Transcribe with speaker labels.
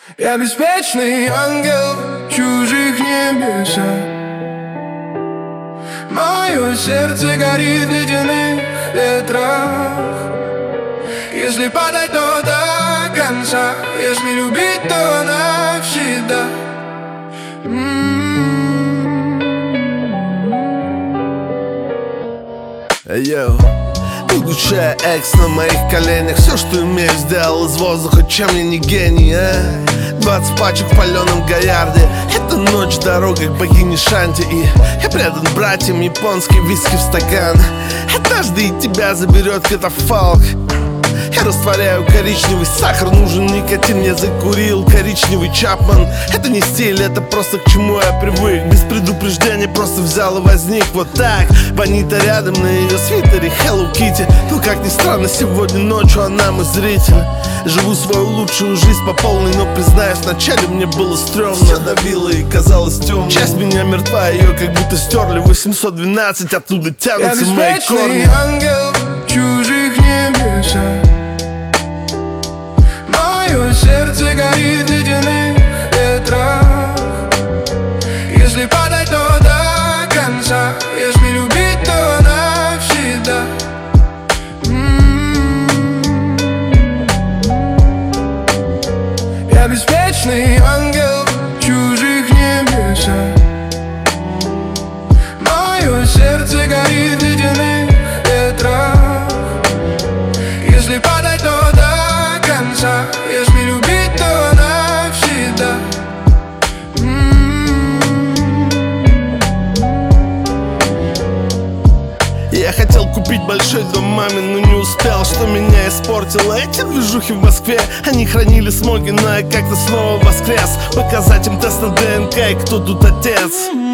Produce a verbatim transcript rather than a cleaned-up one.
Speaker 1: Я беспечный ангел в чужих небесах. Мое сердце горит в ледяных ветрах. Если падать, то до конца. Если любить, то навсегда.
Speaker 2: Йоу, будущая экс на моих коленях. Все, что имею, сделал из воздуха, чем я не гений, а? Двадцать пачек в паленом Гоярде. Это ночь, дорога к богине Шанти. И я предан братьям, японский виски в стакан. Однажды и тебя заберет катафалк. Я растворяю коричневый сахар, нужен никотин, я закурил коричневый Чапман. Это не стиль, это просто к чему я привык. Без предупреждения просто взял и возник вот так. Бонита рядом, на ее свитере Hello Kitty. Ну как ни странно, сегодня ночью она мой зритель. Живу свою лучшую жизнь по полной, но признаюсь, вначале мне было стрёмно. Все давило и казалось темным. Часть меня мертва, ее как будто стерли. Восемьсот двенадцать, оттуда тянутся мои корни.
Speaker 1: Я беспечный ангел в чужих небесах. Мое сердце горит в ледяных ветрах. Если падать, то до конца. Если любить, то навсегда. Я беспечный ангел в чужих небесах. Мое сердце горит в ледяных ветрах. Если падать, то до конца. Если любить, то навсегда.
Speaker 2: Я хотел купить большой дом маме, но не успел, что меня испортило. Эти движухи в Москве, они хранили смоги, но я как-то снова воскрес. Показать им тест на ДНК и кто тут отец.